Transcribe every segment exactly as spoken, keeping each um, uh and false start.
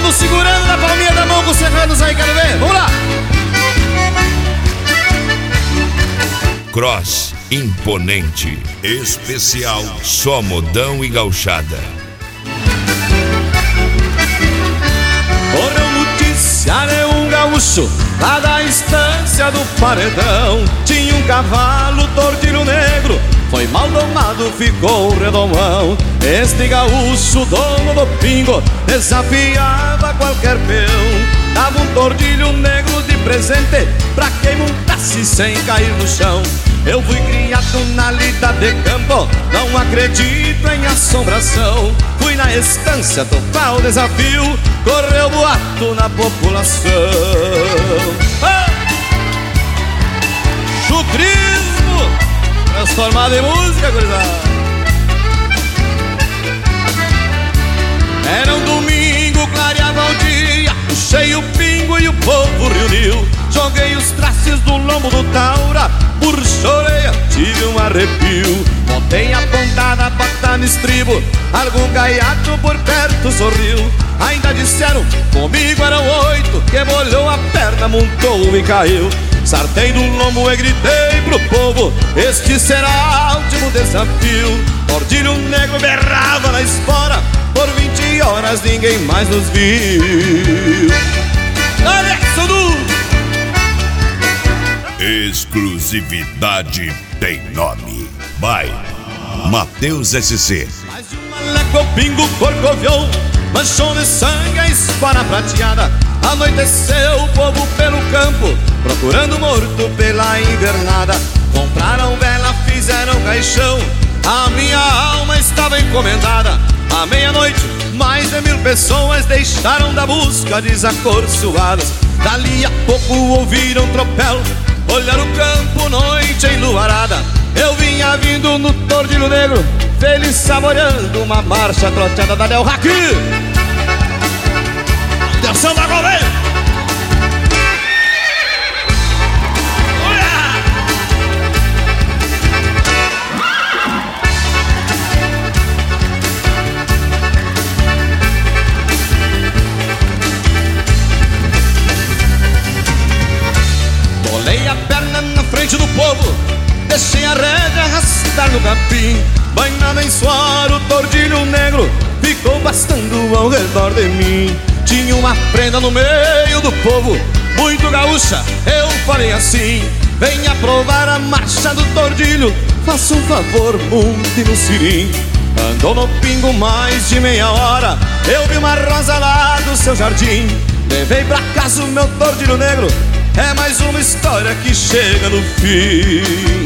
Vamos segurando na palminha da mão com os serranos aí, quero ver. Vamos lá. Cross imponente, especial, só modão e gauchada. Correu notícia de um gaúcho lá da estância do Paredão. Tinha um cavalo tordilho negro, foi mal domado, ficou redomão. Este gaúcho, dono do pingo, desafiava qualquer peão. Dava um tordilho negro de presente pra quem montasse sem cair no chão. Eu fui criado na lida de campo, não acredito em assombração. Fui na estância tocar o desafio, correu boato na população. Ah! Chucrismo transformado em música, gurizada. Era um domingo, clareava o dia, puxei o pingo e o povo reuniu. Joguei os traços do lombo do taura, por choreia tive um arrepio. Montei a pontada, bota no estribo, algum gaiato por perto sorriu. Ainda disseram, comigo eram oito, que molhou a perna, montou e caiu. Sartei do lombo e gritei pro povo, este será o último desafio. Tordilho negro berrava na espora, por vinte horas ninguém mais nos viu. Alexo do exclusividade tem nome. Vai, Matheus S C. Mais um maleco, pingo, corcoviou, manchou de sangue a espora prateada. Anoiteceu o povo pelo campo, procurando morto pela invernada. Compraram vela, fizeram caixão, a minha alma estava encomendada. À meia-noite, mais de mil pessoas deixaram da busca desacorçoadas. Dali a pouco ouviram tropel, olharam o campo, noite enluarada. Eu vinha vindo no tordilho negro, feliz saboreando uma marcha troteada da Del Hack. Atenção da goleiro! Bolei a perna na frente do povo, deixei a rédea arrastar no capim. Banhado em suor, o tordilho negro ficou bastando ao redor de mim. Tinha uma prenda no meio do povo, muito gaúcha, eu falei assim: venha provar a marcha do tordilho, faça um favor, monte no cirim. Andou no pingo mais de meia hora, eu vi uma rosa lá do seu jardim. Levei pra casa o meu tordilho negro, é mais uma história que chega no fim.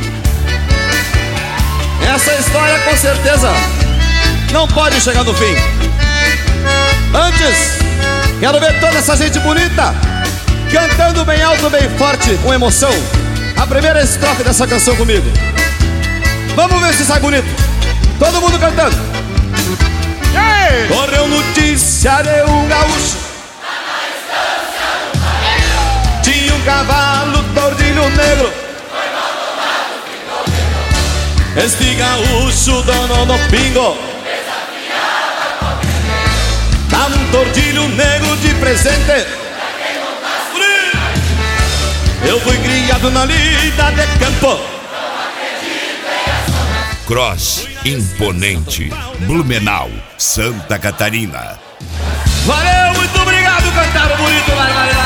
Essa história com certeza não pode chegar no fim. Antes, quero ver toda essa gente bonita cantando bem alto, bem forte, com emoção, a primeira estrofe dessa canção comigo. Vamos ver se sai bonito. Todo mundo cantando. Ei! Correu notícia de um gaúcho, tinha um cavalo tordilho negro, este gaúcho, dono do pingo, dá um tordilho negro de presente. Eu fui criado na lida de campo. Cross imponente, Blumenau, Santa Catarina. Valeu, muito obrigado, cantaram bonito, barbaridade.